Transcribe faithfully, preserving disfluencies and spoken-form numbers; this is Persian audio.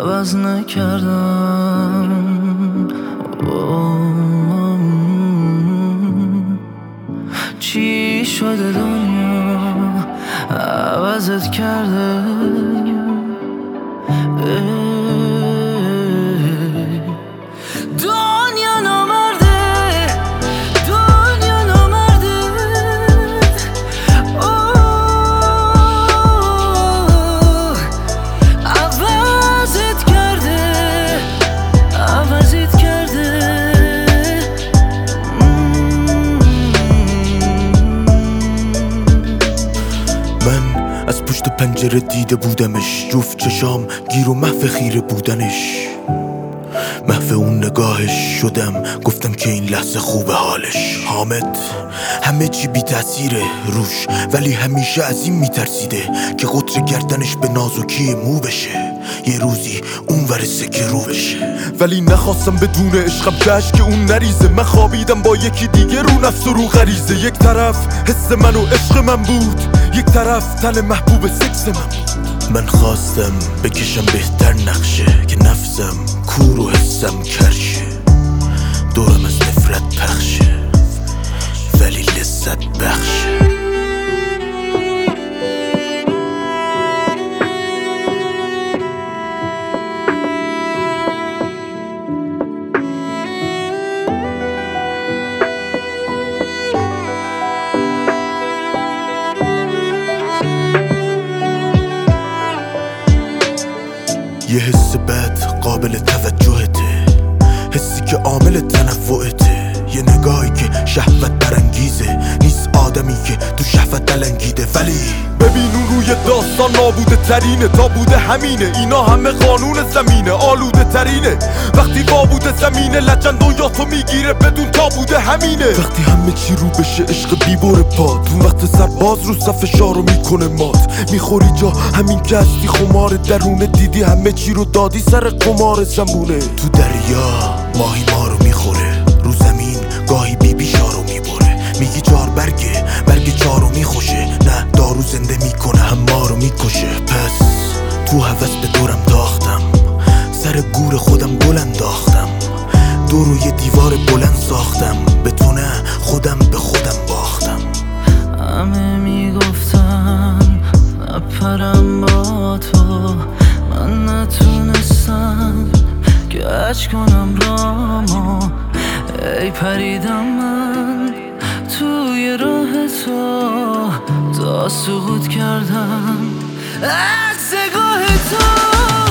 عوض نکردم. چی شده دنیا عوضت کرده؟ دنیا نامرده، دنیا نامرده. عوضت کرده، عوضت کرده. من از پشت پنجره دیده بودمش، جفت چشام گیر و محو خیره بودنش، محو اون نگاهش شدم، گفتم که این لحظه خوبه حالش. حامد همه چی بی تأثیره روش، ولی همیشه از این میترسیده که قطر گردنش به نازکی مو بشه، یه روزی اون ورسه که رو بشه. ولی نخواستم بدون عشقم کش که اون نریزه. من خوابیدم با یکی دیگه رو نفس و رو غریزه. یک طرف حس من و عشق من بود، یک طرف تن محبوب سکس من بود. من خواستم بکشم بهتر نقشه که نفسم کور و حسم کرشه، دورم از نفرت پخشه ولی لذت بخشه. یه حس بد قابل توجهته، حسی که عامل تنوعته، یه نگاهی که شهوت برانگیزه، نیست آدمی که تو شهوت دلنگیده. ولی ببین اون روی داستان نابوده ترینه، تا بوده همینه، اینا همه قانون زمینه، آلوده ترینه. وقتی وابوده زمینه لجن دنیا تو میگیره بدون تا بوده همینه. وقتی همه چی رو بشه عشق بیبور پاد، اون وقت سرباز رو صف شارو میکنه مات. میخوری جا همین که هستی خمار درونه، دیدی همه چی رو دادی سر قمار زمونه. تو دریا ماهی ما رو میخوره، رو زمین گاهی بیبی شارو میبره. میگی چار برگه برگ چارو میخوشه، نه دارو زنده میکنه هم ما رو میکشه. پس تو هوس به دورم تاختم، سر گور خودم گل انداختم، دور رو یه دیوار بلند ساختم، به تو نه خودم به خودم باختم. همه میگفتن نپرم با تو، من نتونستم که کج کنم رامو. ای پریدم من توی راه تو، تا سقوط کردم از نگاه تو.